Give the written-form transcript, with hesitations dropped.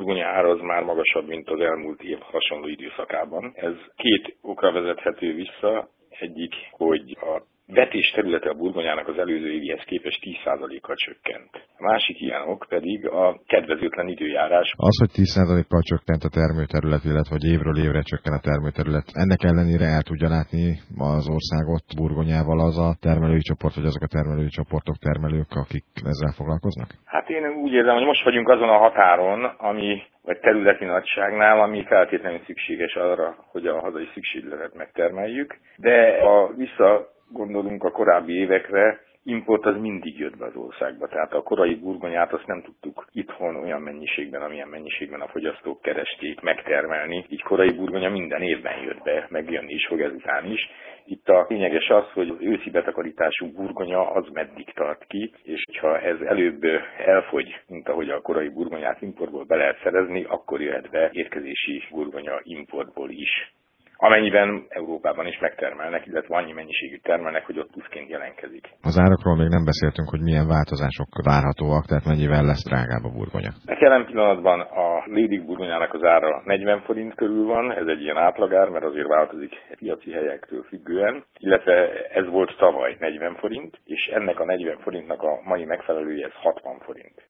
burgonya ára az már magasabb, mint az elmúlt év hasonló időszakában. Ez két okra vezethető vissza. Egyik, hogy a vetés területe a burgonyának az előző évihez képest 10%-kal csökkent. A másik ilyen ok pedig a kedvezőtlen időjárás. Az, hogy 10%-kal csökkent a termőterület, illetve hogy évről évre csökken a termőterület, ennek ellenére el tudja látni az országot burgonyával az a termelői csoport, vagy azok a termelői csoportok, termelők, akik ezzel foglalkoznak? Hát én úgy érzem, hogy most vagyunk azon a határon, vagy területi nagyságnál, ami feltétlenül szükséges arra, hogy a hazai szükségletet megtermeljük, de ha visszagondolunk a korábbi évekre, import az mindig jött be az országba. Tehát a korai burgonyát azt nem tudtuk itthon olyan mennyiségben, amilyen mennyiségben a fogyasztók keresték megtermelni. Így korai burgonya minden évben jött be, megjönni is fog ezután is. Itt a lényeges az, hogy az őszi betakarítású burgonya az meddig tart ki, és ha ez előbb elfogy, mint ahogy a korai burgonyát importból be lehet szerezni, akkor jöhet be étkezési burgonya importból is. Amennyiben Európában is megtermelnek, illetve annyi mennyiségű termelnek, hogy ott pluszként jelentkezik. Az árakról még nem beszéltünk, hogy milyen változások várhatóak, tehát mennyivel lesz drágább a burgonya. Jelen pillanatban a Lédik burgonyának az ára 40 forint körül van, ez egy ilyen átlagár, mert azért változik piaci helyektől függően, illetve ez volt tavaly 40 forint, és ennek a 40 forintnak a mai megfelelője ez 60 forint.